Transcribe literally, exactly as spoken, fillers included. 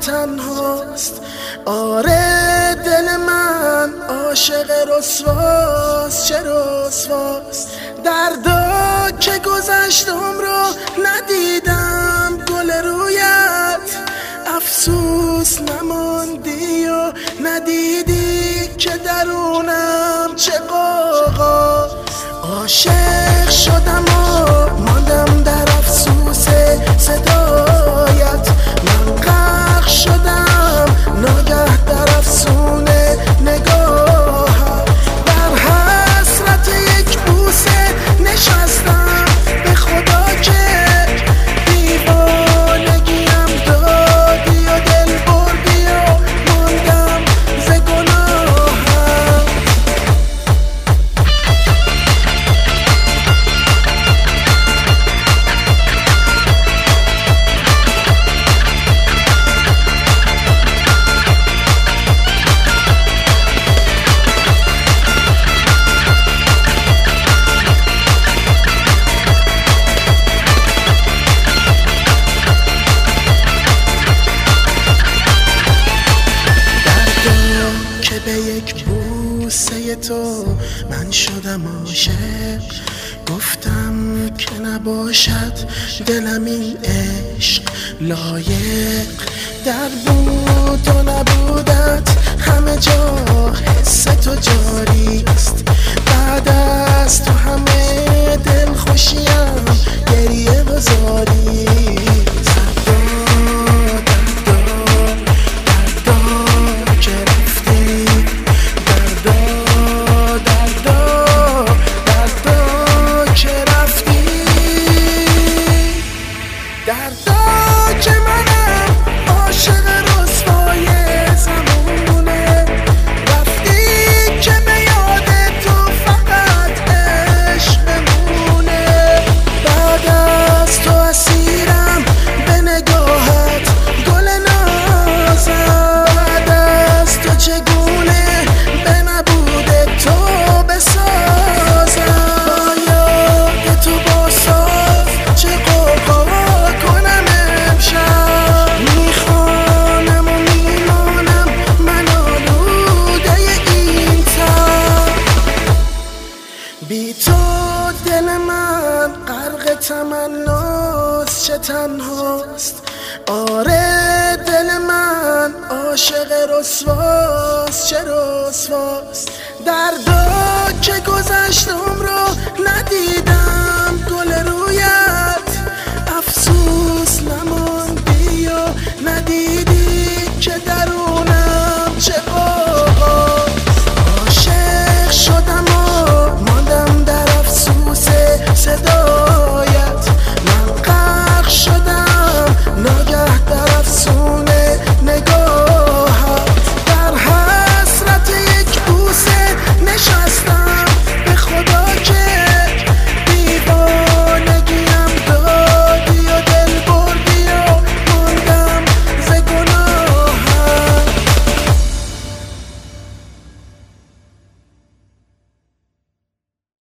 تنهاست. آره دل من عاشق رسواست، چه رسواست. دردا که گذشتم رو ندیدم گل رویت، افسوس نماندی و ندیدی که درونم چه قاقا. عاشق شدم و ماندم در افسوس صدایت، من غرق شدم ناگه در افسون نگاهم. در حسرت یک بوسه نشستم، به خدا که دیوانگیم دادی و دل بردی و ماندم ز گناهم. به یک بوسه تو من شدم عاشق، گفتم که نباشد دلم این عشق لایق. در بود و نبودت همه جا حس تو جاری است، بعد از تو همه دل خوشیم گریه گذاری. دردا که منم عاشق رسوای زمونه، رفتی که به یاد تو فقط عشق بمونه. بعد از تو اسیرم به نگاهت گل نازم، بعد از تو چگونه به نبود تو بسازم. یاد تو با ساز چه قوقا کنم امشب، میخوانم و میمانم من آلوده این تب. بی تو دل من غرق تمناست، چه تنهاست. آره دل من عاشق رسواست، چه رسواست. دردا که گذشتم رو ندیدم گل رویت، افسوس نماندی و ندیدی